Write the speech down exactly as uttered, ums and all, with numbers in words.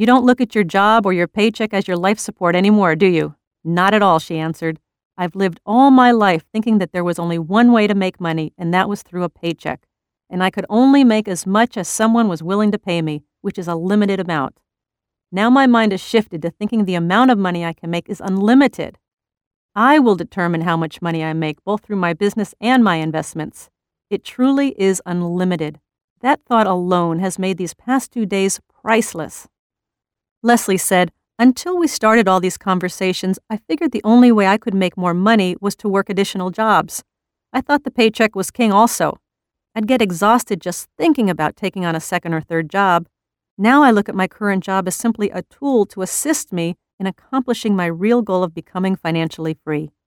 You don't look at your job or your paycheck as your life support anymore, do you? Not at all, she answered. I've lived all my life thinking that there was only one way to make money, and that was through a paycheck. And I could only make as much as someone was willing to pay me, which is a limited amount. Now my mind has shifted to thinking the amount of money I can make is unlimited. I will determine how much money I make, both through my business and my investments. It truly is unlimited. That thought alone has made these past two days priceless. Leslie said, until we started all these conversations, I figured the only way I could make more money was to work additional jobs. I thought the paycheck was king also. I'd get exhausted just thinking about taking on a second or third job. Now I look at my current job as simply a tool to assist me in accomplishing my real goal of becoming financially free.